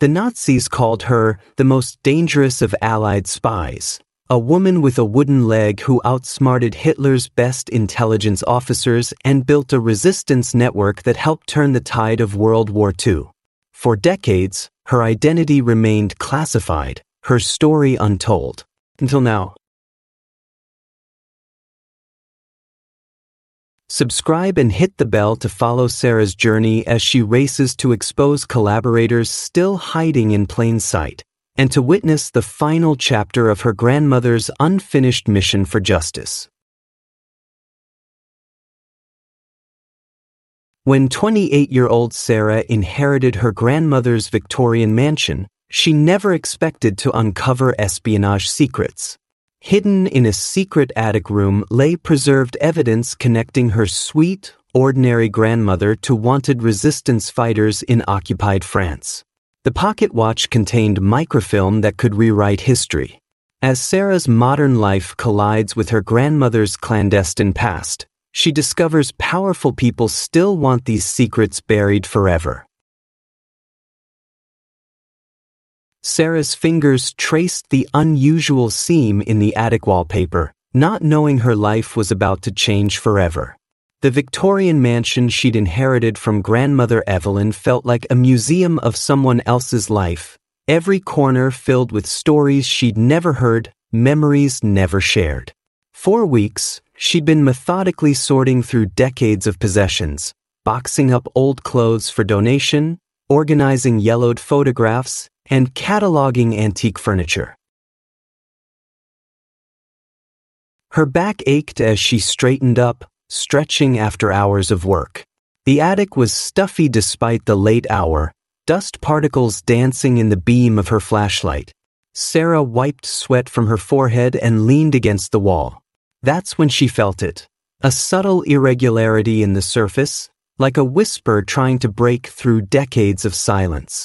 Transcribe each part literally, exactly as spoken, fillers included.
The Nazis called her the most dangerous of Allied spies, a woman with a wooden leg who outsmarted Hitler's best intelligence officers and built a resistance network that helped turn the tide of World War Two. For decades, her identity remained classified, her story untold. Until now. Subscribe and hit the bell to follow Sarah's journey as she races to expose collaborators still hiding in plain sight, and to witness the final chapter of her grandmother's unfinished mission for justice. When twenty-eight-year-old Sarah inherited her grandmother's Victorian mansion, she never expected to uncover espionage secrets. Hidden in a secret attic room lay preserved evidence connecting her sweet, ordinary grandmother to wanted resistance fighters in occupied France. The pocket watch contained microfilm that could rewrite history. As Sarah's modern life collides with her grandmother's clandestine past, she discovers powerful people still want these secrets buried forever. Sarah's fingers traced the unusual seam in the attic wallpaper, not knowing her life was about to change forever. The Victorian mansion she'd inherited from grandmother Evelyn felt like a museum of someone else's life, every corner filled with stories she'd never heard, memories never shared. For weeks, she'd been methodically sorting through decades of possessions, boxing up old clothes for donation, organizing yellowed photographs, and cataloging antique furniture. Her back ached as she straightened up, stretching after hours of work. The attic was stuffy despite the late hour, dust particles dancing in the beam of her flashlight. Sarah wiped sweat from her forehead and leaned against the wall. That's when she felt it. A subtle irregularity in the surface, like a whisper trying to break through decades of silence.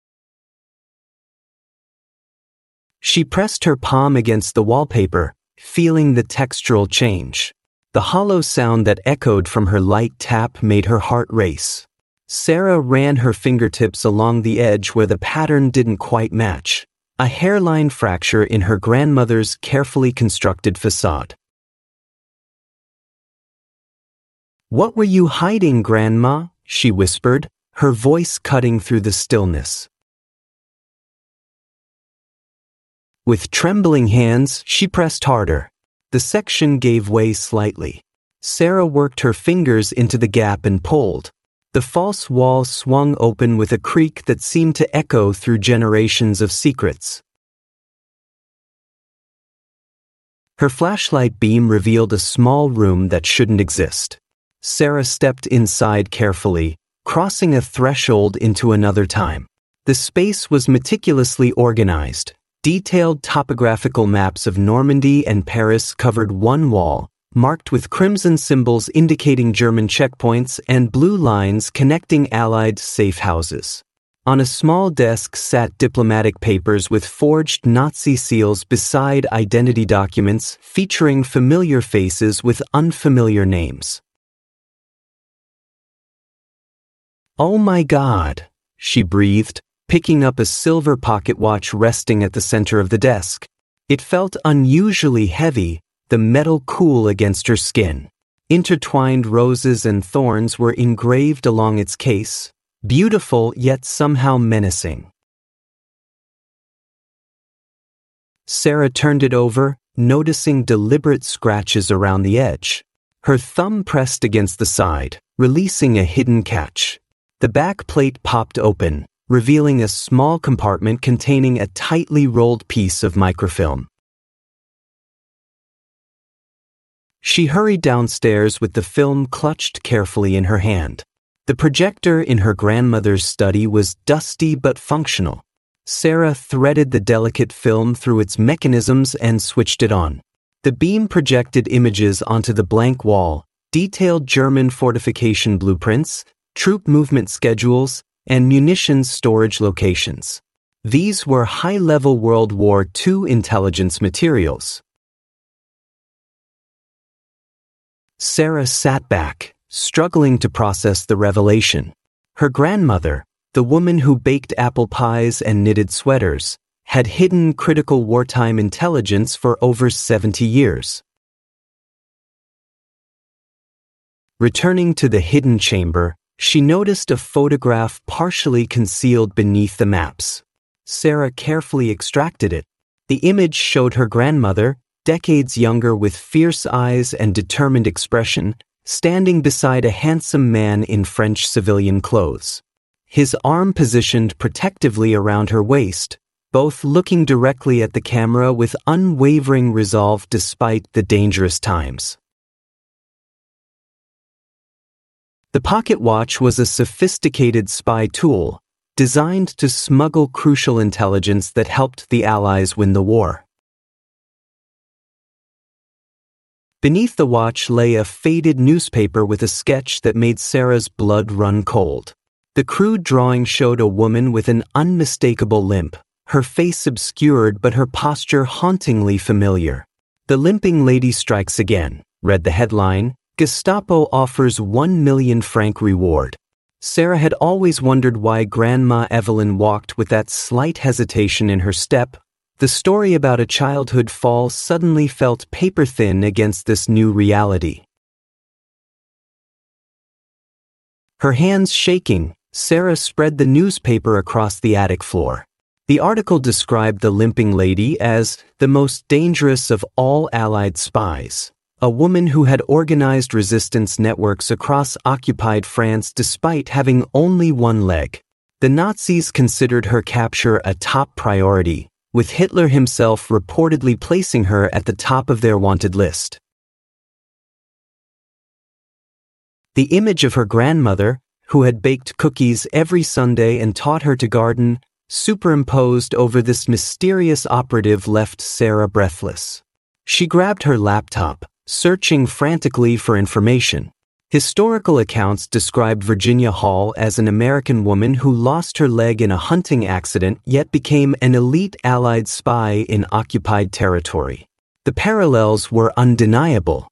She pressed her palm against the wallpaper, feeling the textural change. The hollow sound that echoed from her light tap made her heart race. Sarah ran her fingertips along the edge where the pattern didn't quite match, a hairline fracture in her grandmother's carefully constructed facade. "What were you hiding, Grandma?" she whispered, her voice cutting through the stillness. With trembling hands, she pressed harder. The section gave way slightly. Sarah worked her fingers into the gap and pulled. The false wall swung open with a creak that seemed to echo through generations of secrets. Her flashlight beam revealed a small room that shouldn't exist. Sarah stepped inside carefully, crossing a threshold into another time. The space was meticulously organized. Detailed topographical maps of Normandy and Paris covered one wall, marked with crimson symbols indicating German checkpoints and blue lines connecting Allied safe houses. On a small desk sat diplomatic papers with forged Nazi seals beside identity documents featuring familiar faces with unfamiliar names. "Oh my God," she breathed, picking up a silver pocket watch resting at the center of the desk. It felt unusually heavy, the metal cool against her skin. Intertwined roses and thorns were engraved along its case, beautiful yet somehow menacing. Sarah turned it over, noticing deliberate scratches around the edge. Her thumb pressed against the side, releasing a hidden catch. The back plate popped open, revealing a small compartment containing a tightly rolled piece of microfilm. She hurried downstairs with the film clutched carefully in her hand. The projector in her grandmother's study was dusty but functional. Sarah threaded the delicate film through its mechanisms and switched it on. The beam projected images onto the blank wall, detailed German fortification blueprints, troop movement schedules, and munitions storage locations. These were high-level World War Two intelligence materials. Sarah sat back, struggling to process the revelation. Her grandmother, the woman who baked apple pies and knitted sweaters, had hidden critical wartime intelligence for over seventy years. Returning to the hidden chamber, she noticed a photograph partially concealed beneath the maps. Sarah carefully extracted it. The image showed her grandmother, decades younger with fierce eyes and determined expression, standing beside a handsome man in French civilian clothes. His arm positioned protectively around her waist, both looking directly at the camera with unwavering resolve despite the dangerous times. The pocket watch was a sophisticated spy tool, designed to smuggle crucial intelligence that helped the Allies win the war. Beneath the watch lay a faded newspaper with a sketch that made Sarah's blood run cold. The crude drawing showed a woman with an unmistakable limp, her face obscured but her posture hauntingly familiar. "The limping lady strikes again," read the headline. "Gestapo offers one million franc reward." Sarah had always wondered why Grandma Evelyn walked with that slight hesitation in her step. The story about a childhood fall suddenly felt paper-thin against this new reality. Her hands shaking, Sarah spread the newspaper across the attic floor. The article described the limping lady as the most dangerous of all Allied spies, a woman who had organized resistance networks across occupied France despite having only one leg. The Nazis considered her capture a top priority, with Hitler himself reportedly placing her at the top of their wanted list. The image of her grandmother, who had baked cookies every Sunday and taught her to garden, superimposed over this mysterious operative left Sarah breathless. She grabbed her laptop, searching frantically for information. Historical accounts described Virginia Hall as an American woman who lost her leg in a hunting accident yet became an elite Allied spy in occupied territory. The parallels were undeniable.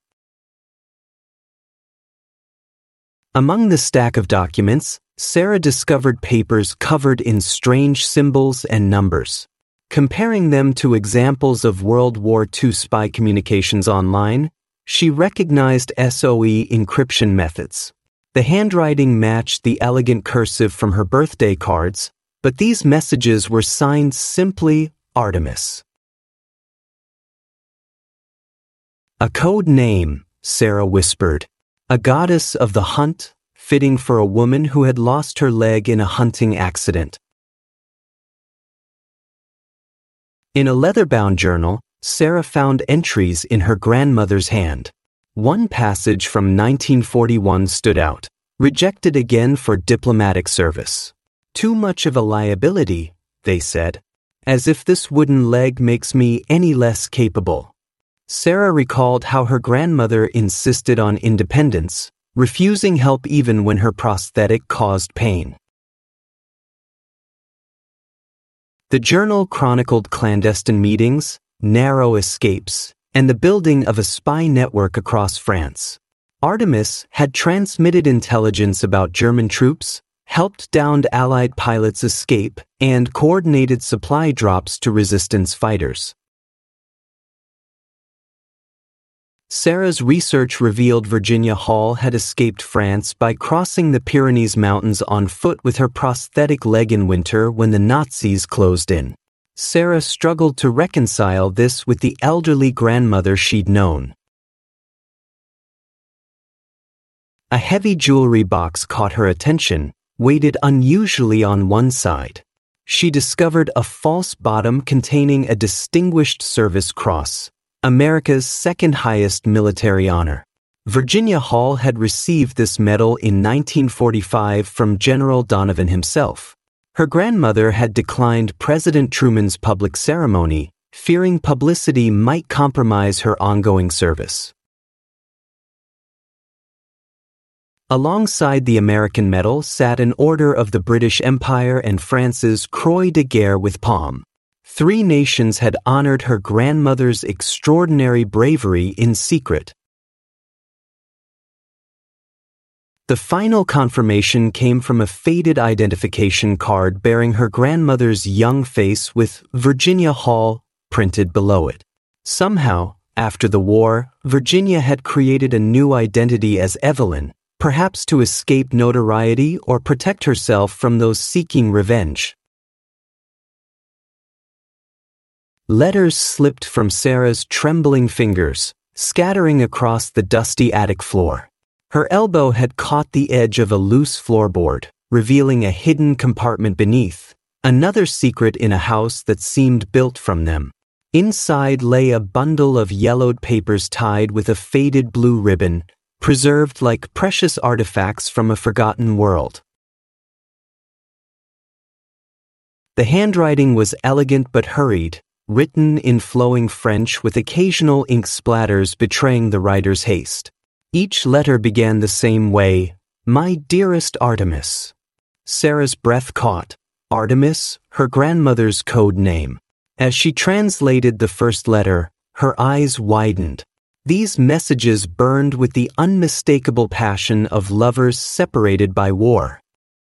Among the stack of documents, Sarah discovered papers covered in strange symbols and numbers. Comparing them to examples of World War Two spy communications online, she recognized S O E encryption methods. The handwriting matched the elegant cursive from her birthday cards, but these messages were signed simply Artemis. "A code name," Sarah whispered. "A goddess of the hunt, fitting for a woman who had lost her leg in a hunting accident." In a leather-bound journal, Sarah found entries in her grandmother's hand. One passage from nineteen forty-one stood out. "Rejected again for diplomatic service. Too much of a liability," they said. "As if this wooden leg makes me any less capable." Sarah recalled how her grandmother insisted on independence, refusing help even when her prosthetic caused pain. The journal chronicled clandestine meetings, narrow escapes, and the building of a spy network across France. Artemis had transmitted intelligence about German troops, helped downed Allied pilots escape, and coordinated supply drops to resistance fighters. Sarah's research revealed Virginia Hall had escaped France by crossing the Pyrenees Mountains on foot with her prosthetic leg in winter when the Nazis closed in. Sarah struggled to reconcile this with the elderly grandmother she'd known. A heavy jewelry box caught her attention, weighted unusually on one side. She discovered a false bottom containing a Distinguished Service Cross, America's second highest military honor. Virginia Hall had received this medal in nineteen forty-five from General Donovan himself. Her grandmother had declined President Truman's public ceremony, fearing publicity might compromise her ongoing service. Alongside the American medal sat an Order of the British Empire and France's Croix de Guerre with palm. Three nations had honored her grandmother's extraordinary bravery in secret. The final confirmation came from a faded identification card bearing her grandmother's young face with Virginia Hall printed below it. Somehow, after the war, Virginia had created a new identity as Evelyn, perhaps to escape notoriety or protect herself from those seeking revenge. Letters slipped from Sarah's trembling fingers, scattering across the dusty attic floor. Her elbow had caught the edge of a loose floorboard, revealing a hidden compartment beneath, another secret in a house that seemed built from them. Inside lay a bundle of yellowed papers tied with a faded blue ribbon, preserved like precious artifacts from a forgotten world. The handwriting was elegant but hurried, written in flowing French with occasional ink splatters betraying the writer's haste. Each letter began the same way, "My dearest Artemis." Sarah's breath caught. Artemis, her grandmother's code name. As she translated the first letter, her eyes widened. These messages burned with the unmistakable passion of lovers separated by war.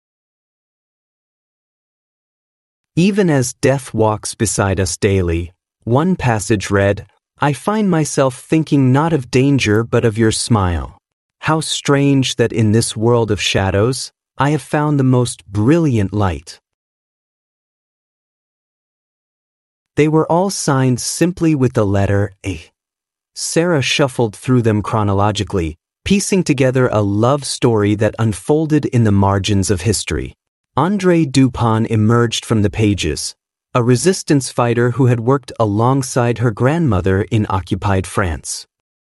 Even as death walks beside us daily, one passage read, "I find myself thinking not of danger but of your smile. How strange that in this world of shadows, I have found the most brilliant light." They were all signed simply with the letter A. Sarah shuffled through them chronologically, piecing together a love story that unfolded in the margins of history. André Dupont emerged from the pages, a resistance fighter who had worked alongside her grandmother in occupied France.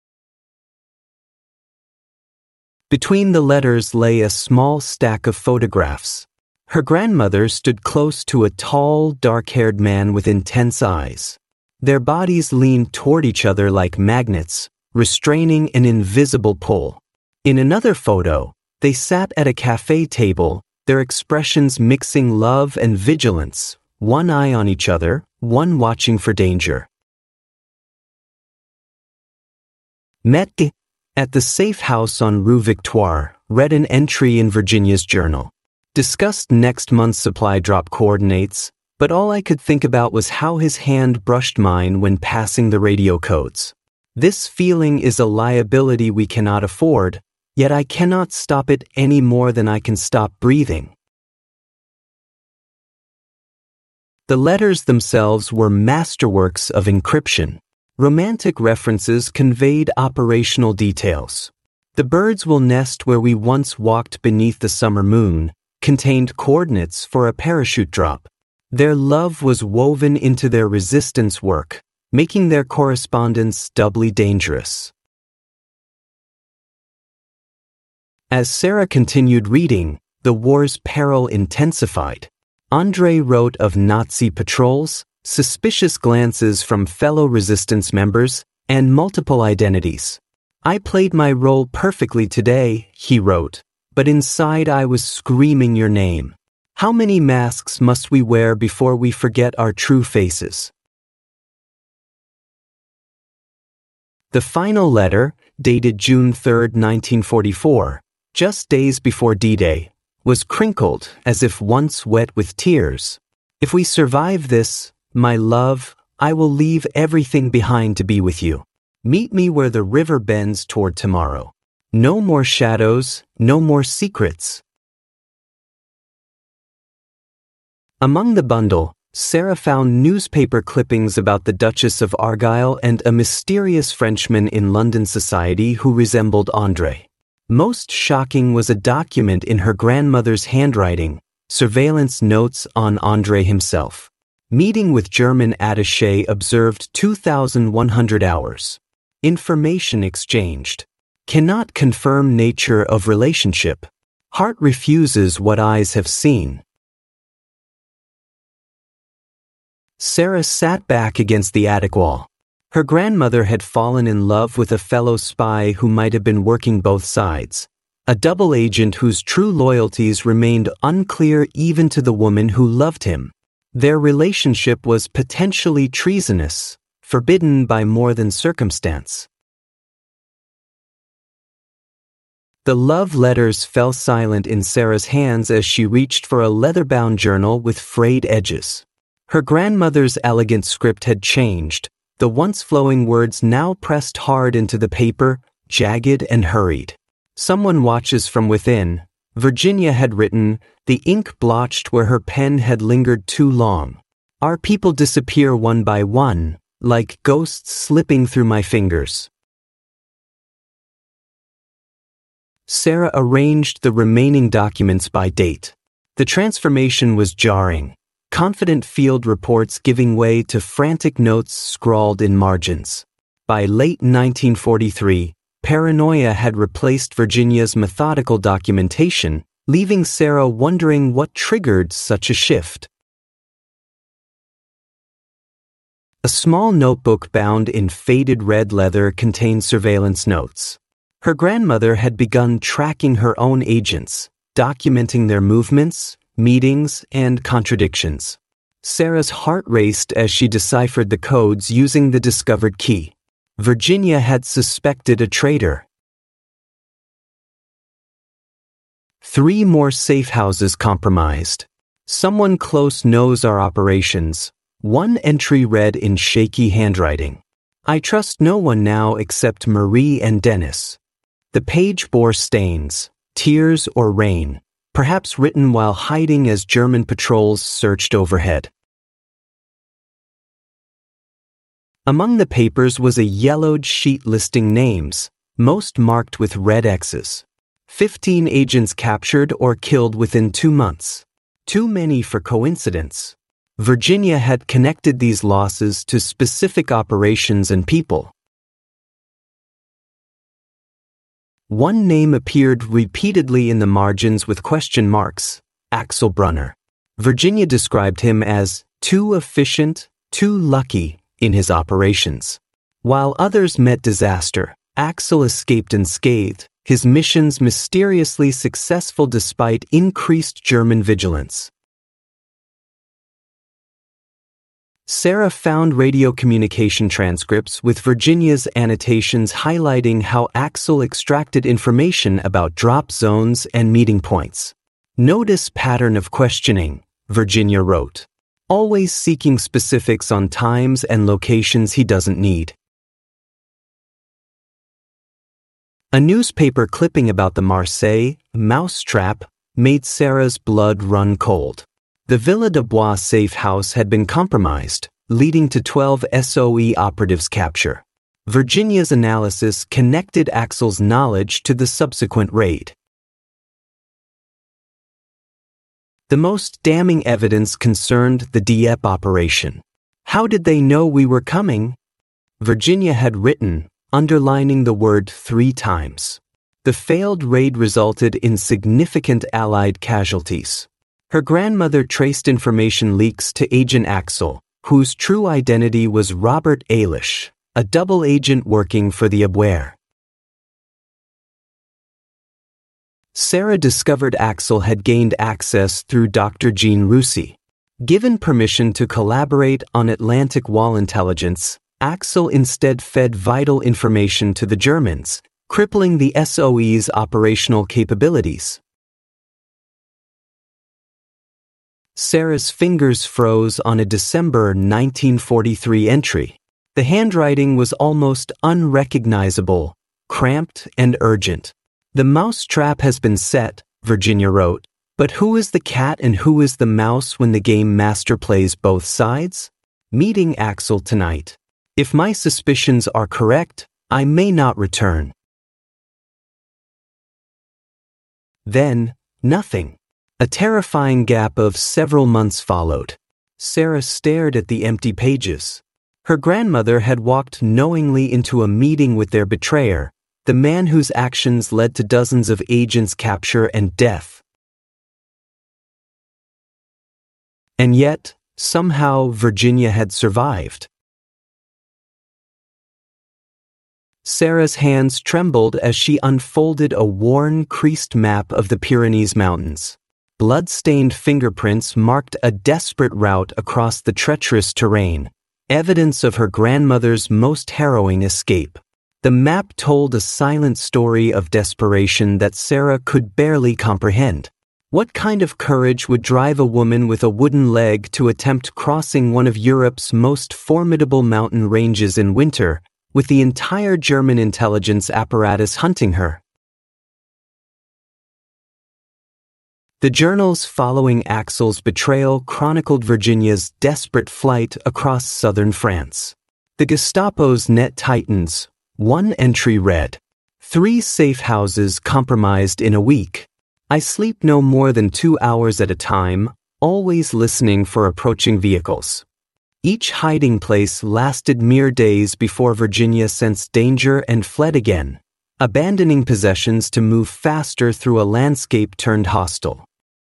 Between the letters lay a small stack of photographs. Her grandmother stood close to a tall, dark-haired man with intense eyes. Their bodies leaned toward each other like magnets, restraining an invisible pull. In another photo, they sat at a cafe table, their expressions mixing love and vigilance, one eye on each other, one watching for danger. Met at the safe house on Rue Victoire, read an entry in Virginia's journal. Discussed next month's supply drop coordinates, but all I could think about was how his hand brushed mine when passing the radio codes. This feeling is a liability we cannot afford, yet I cannot stop it any more than I can stop breathing. The letters themselves were masterworks of encryption. Romantic references conveyed operational details. "The birds will nest where we once walked beneath the summer moon," contained coordinates for a parachute drop. Their love was woven into their resistance work, making their correspondence doubly dangerous. As Sarah continued reading, the war's peril intensified. André wrote of Nazi patrols, suspicious glances from fellow resistance members, and multiple identities. "I played my role perfectly today," he wrote, "but inside I was screaming your name. How many masks must we wear before we forget our true faces?" The final letter, dated June third, nineteen forty-four, just days before D-Day, was crinkled as if once wet with tears. "If we survive this, my love, I will leave everything behind to be with you. Meet me where the river bends toward tomorrow. No more shadows, no more secrets." Among the bundle, Sarah found newspaper clippings about the Duchess of Argyll and a mysterious Frenchman in London society who resembled André. Most shocking was a document in her grandmother's handwriting, surveillance notes on André himself. Meeting with German attaché observed two thousand one hundred hours. Information exchanged. Cannot confirm nature of relationship. Heart refuses what eyes have seen. Sarah sat back against the attic wall. Her grandmother had fallen in love with a fellow spy who might have been working both sides, a double agent whose true loyalties remained unclear even to the woman who loved him. Their relationship was potentially treasonous, forbidden by more than circumstance. The love letters fell silent in Sarah's hands as she reached for a leather-bound journal with frayed edges. Her grandmother's elegant script had changed, the once flowing words now pressed hard into the paper, jagged and hurried. Someone watches from within. Virginia had written, the ink blotched where her pen had lingered too long. Our people disappear one by one, like ghosts slipping through my fingers. Sarah arranged the remaining documents by date. The transformation was jarring, confident field reports giving way to frantic notes scrawled in margins. By late nineteen forty-three, paranoia had replaced Virginia's methodical documentation, leaving Sarah wondering what triggered such a shift. A small notebook bound in faded red leather contained surveillance notes. Her grandmother had begun tracking her own agents, documenting their movements, meetings, and contradictions. Sarah's heart raced as she deciphered the codes using the discovered key. Virginia had suspected a traitor. Three more safe houses compromised. Someone close knows our operations. One entry read in shaky handwriting. I trust no one now except Marie and Dennis. The page bore stains, tears or rain, perhaps written while hiding as German patrols searched overhead. Among the papers was a yellowed sheet listing names, most marked with red X's. Fifteen agents captured or killed within two months. Too many for coincidence. Virginia had connected these losses to specific operations and people. One name appeared repeatedly in the margins with question marks, Axel Brunner. Virginia described him as too efficient, too lucky in his operations. While others met disaster, Axel escaped unscathed, his missions mysteriously successful despite increased German vigilance. Sarah found radio communication transcripts with Virginia's annotations highlighting how Axel extracted information about drop zones and meeting points. Notice pattern of questioning, Virginia wrote, always seeking specifics on times and locations he doesn't need. A newspaper clipping about the Marseille mousetrap made Sarah's blood run cold. The Villa de Bois safe house had been compromised, leading to twelve S O E operatives' capture. Virginia's analysis connected Axel's knowledge to the subsequent raid. The most damning evidence concerned the Dieppe operation. How did they know we were coming? Virginia had written, underlining the word three times. The failed raid resulted in significant Allied casualties. Her grandmother traced information leaks to Agent Axel, whose true identity was Robert Eilish, a double agent working for the Abwehr. Sarah discovered Axel had gained access through Doctor Jean Roussy. Given permission to collaborate on Atlantic Wall intelligence, Axel instead fed vital information to the Germans, crippling the S O E's operational capabilities. Sarah's fingers froze on a December nineteen forty-three entry. The handwriting was almost unrecognizable, cramped and urgent. The mousetrap has been set, Virginia wrote, but who is the cat and who is the mouse when the game master plays both sides? Meeting Axel tonight. If my suspicions are correct, I may not return. Then, nothing. A terrifying gap of several months followed. Sarah stared at the empty pages. Her grandmother had walked knowingly into a meeting with their betrayer, the man whose actions led to dozens of agents' capture and death. And yet, somehow Virginia had survived. Sarah's hands trembled as she unfolded a worn, creased map of the Pyrenees Mountains. Blood-stained fingerprints marked a desperate route across the treacherous terrain, evidence of her grandmother's most harrowing escape. The map told a silent story of desperation that Sarah could barely comprehend. What kind of courage would drive a woman with a wooden leg to attempt crossing one of Europe's most formidable mountain ranges in winter, with the entire German intelligence apparatus hunting her? The journals following Axel's betrayal chronicled Virginia's desperate flight across southern France. The Gestapo's net tightens. One entry read, "Three safe houses compromised in a week. I sleep no more than two hours at a time, always listening for approaching vehicles." Each hiding place lasted mere days before Virginia sensed danger and fled again, abandoning possessions to move faster through a landscape turned hostile.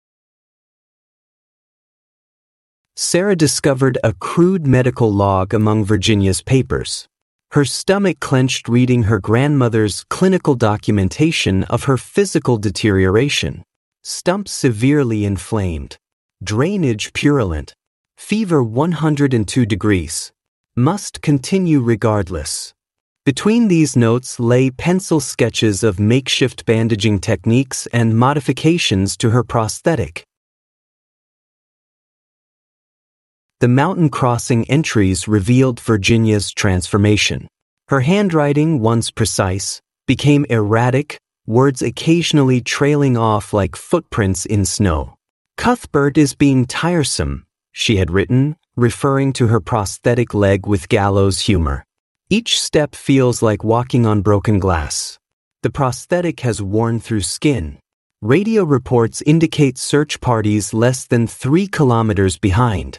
Sarah discovered a crude medical log among Virginia's papers. Her stomach clenched reading her grandmother's clinical documentation of her physical deterioration. Stump severely inflamed. Drainage purulent. Fever one hundred two degrees. Must continue regardless. Between these notes lay pencil sketches of makeshift bandaging techniques and modifications to her prosthetic. The mountain crossing entries revealed Virginia's transformation. Her handwriting, once precise, became erratic, words occasionally trailing off like footprints in snow. "Cuthbert is being tiresome," she had written, referring to her prosthetic leg with gallows humor. "Each step feels like walking on broken glass. The prosthetic has worn through skin. Radio reports indicate search parties less than three kilometers behind."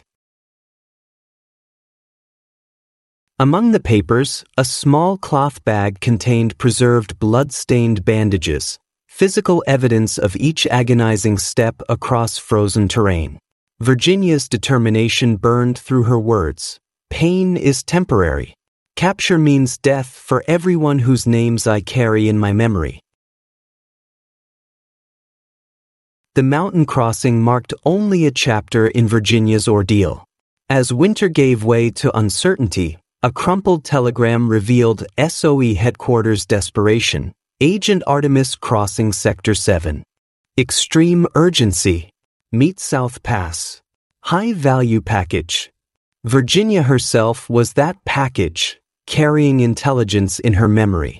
Among the papers, a small cloth bag contained preserved blood-stained bandages, physical evidence of each agonizing step across frozen terrain. Virginia's determination burned through her words. "Pain is temporary. Capture means death for everyone whose names I carry in my memory." The mountain crossing marked only a chapter in Virginia's ordeal. As winter gave way to uncertainty, a crumpled telegram revealed S O E headquarters desperation. "Agent Artemis crossing Sector seven. Extreme urgency. Meet South Pass. High-value package." Virginia herself was that package, carrying intelligence in her memory.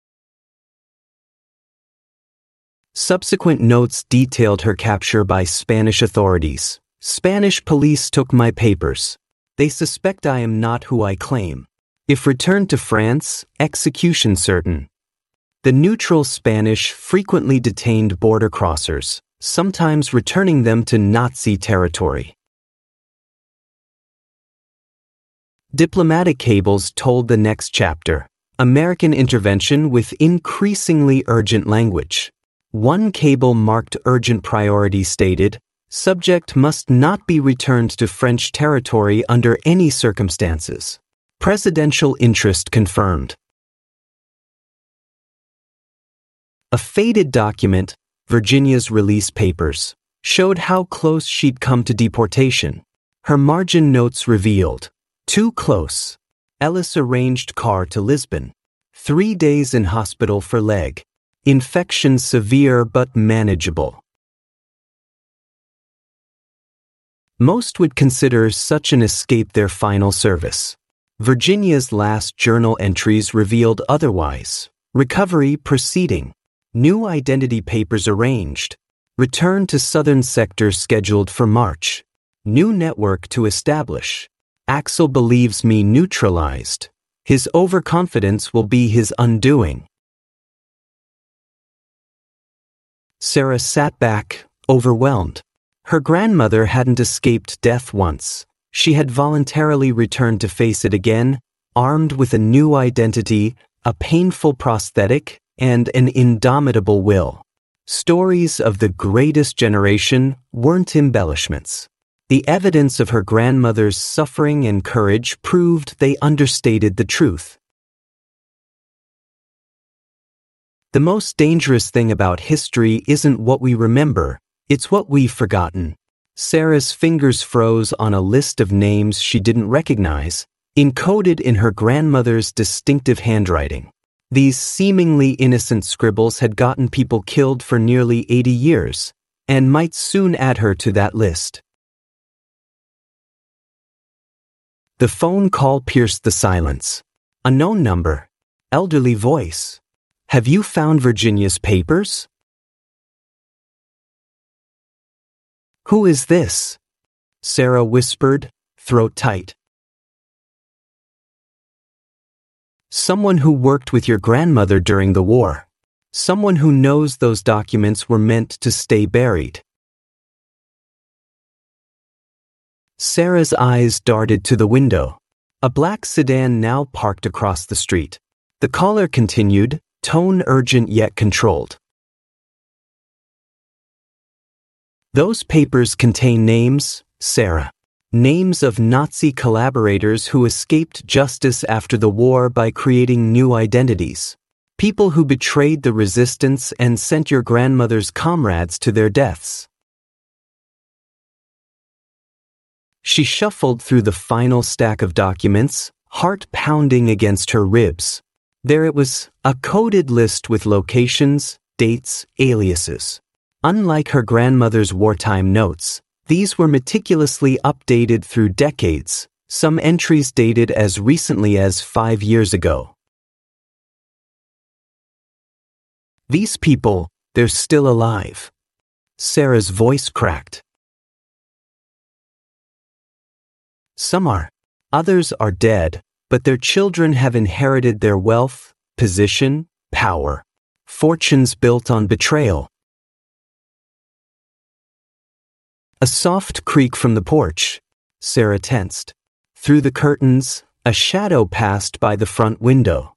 Subsequent notes detailed her capture by Spanish authorities. "Spanish police took my papers. They suspect I am not who I claim. If returned to France, execution certain." The neutral Spanish frequently detained border crossers, sometimes returning them to Nazi territory. Diplomatic cables told the next chapter. American intervention with increasingly urgent language. One cable marked urgent priority stated, "Subject must not be returned to French territory under any circumstances." Presidential interest confirmed. A faded document, Virginia's release papers, showed how close she'd come to deportation. Her margin notes revealed, "Too close. Ellis arranged car to Lisbon. Three days in hospital for leg. Infection severe but manageable." Most would consider such an escape their final service. Virginia's last journal entries revealed otherwise. Recovery proceeding. New identity papers arranged. Return to southern sector scheduled for March. New network to establish. Axel believes me neutralized. His overconfidence will be his undoing. Sarah sat back, overwhelmed. Her grandmother hadn't escaped death once. She had voluntarily returned to face it again, armed with a new identity, a painful prosthetic, and an indomitable will. Stories of the greatest generation weren't embellishments. The evidence of her grandmother's suffering and courage proved they understated the truth. The most dangerous thing about history isn't what we remember, it's what we've forgotten. Sarah's fingers froze on a list of names she didn't recognize, encoded in her grandmother's distinctive handwriting. These seemingly innocent scribbles had gotten people killed for nearly eighty years, and might soon add her to that list. The phone call pierced the silence. A known number. Elderly voice. "Have you found Virginia's papers?" "Who is this?" Sarah whispered, throat tight. "Someone who worked with your grandmother during the war. Someone who knows those documents were meant to stay buried." Sarah's eyes darted to the window. A black sedan now parked across the street. The caller continued, tone urgent yet controlled. "Those papers contain names, Sarah. Names of Nazi collaborators who escaped justice after the war by creating new identities. People who betrayed the resistance and sent your grandmother's comrades to their deaths." She shuffled through the final stack of documents, heart pounding against her ribs. There it was, a coded list with locations, dates, aliases. Unlike her grandmother's wartime notes, these were meticulously updated through decades, some entries dated as recently as five years ago. "These people, they're still alive." Sarah's voice cracked. "Some are. Others are dead, but their children have inherited their wealth, position, power. Fortunes built on betrayal." A soft creak from the porch. Sarah tensed. Through the curtains, a shadow passed by the front window.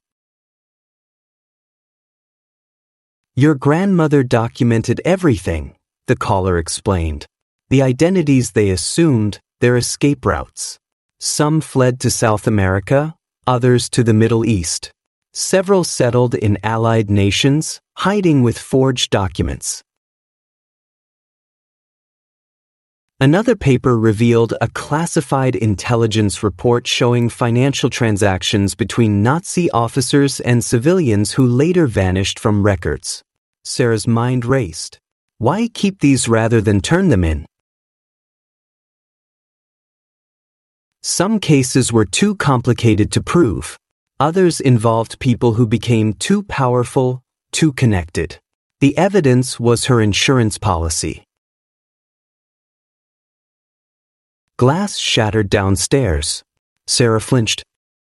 "Your grandmother documented everything," the caller explained. "The identities they assumed, their escape routes. Some fled to South America, others to the Middle East. Several settled in allied nations, hiding with forged documents." Another paper revealed a classified intelligence report showing financial transactions between Nazi officers and civilians who later vanished from records. Sarah's mind raced. Why keep these rather than turn them in? Some cases were too complicated to prove. Others involved people who became too powerful, too connected. The evidence was her insurance policy. Glass shattered downstairs. Sarah flinched.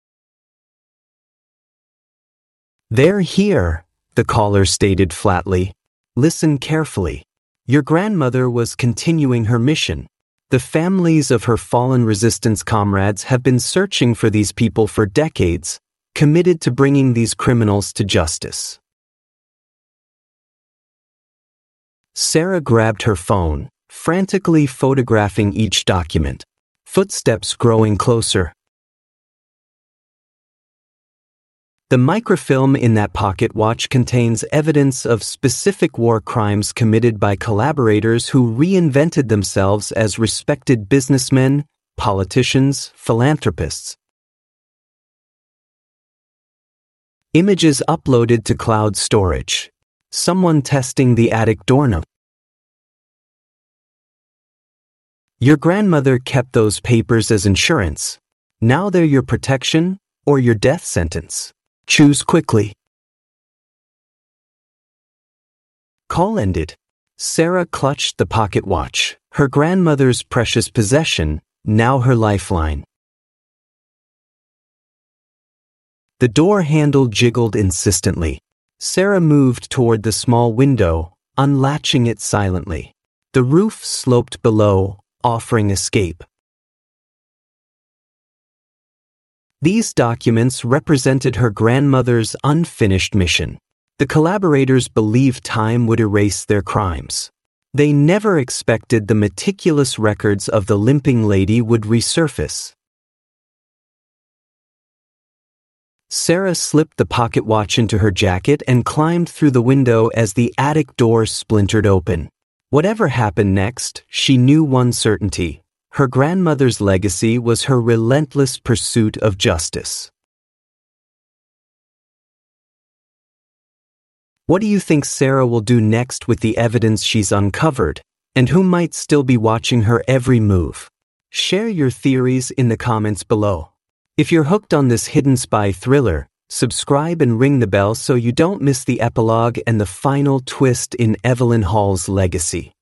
"They're here," the caller stated flatly. "Listen carefully. Your grandmother was continuing her mission. The families of her fallen resistance comrades have been searching for these people for decades, committed to bringing these criminals to justice." Sarah grabbed her phone, frantically photographing each document. Footsteps growing closer. The microfilm in that pocket watch contains evidence of specific war crimes committed by collaborators who reinvented themselves as respected businessmen, politicians, philanthropists. Images uploaded to cloud storage. Someone testing the attic doorknob. Your grandmother kept those papers as insurance. Now they're your protection or your death sentence. Choose quickly. Call ended. Sarah clutched the pocket watch, her grandmother's precious possession, now her lifeline. The door handle jiggled insistently. Sarah moved toward the small window, unlatching it silently. The roof sloped below, offering escape. These documents represented her grandmother's unfinished mission. The collaborators believed time would erase their crimes. They never expected the meticulous records of the limping lady would resurface. Sarah slipped the pocket watch into her jacket and climbed through the window as the attic door splintered open. Whatever happened next, she knew one certainty. Her grandmother's legacy was her relentless pursuit of justice. What do you think Sarah will do next with the evidence she's uncovered, and who might still be watching her every move? Share your theories in the comments below. If you're hooked on this hidden spy thriller, subscribe and ring the bell so you don't miss the epilogue and the final twist in Evelyn Hall's legacy.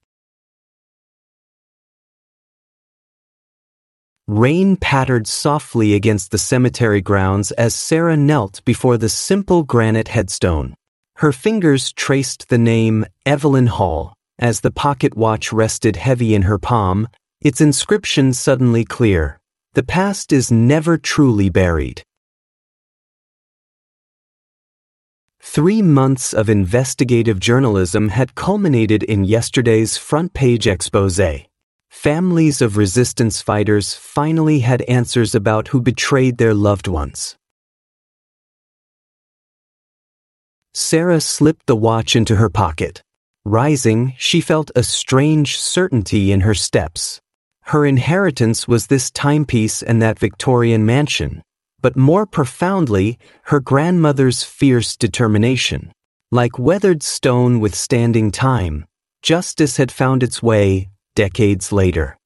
Rain pattered softly against the cemetery grounds as Sarah knelt before the simple granite headstone. Her fingers traced the name Evelyn Hall. As the pocket watch rested heavy in her palm, its inscription suddenly clear. The past is never truly buried. Three months of investigative journalism had culminated in yesterday's front-page exposé. Families of resistance fighters finally had answers about who betrayed their loved ones. Sarah slipped the watch into her pocket. Rising, she felt a strange certainty in her steps. Her inheritance was this timepiece and that Victorian mansion, but more profoundly, her grandmother's fierce determination. Like weathered stone withstanding time, justice had found its way decades later.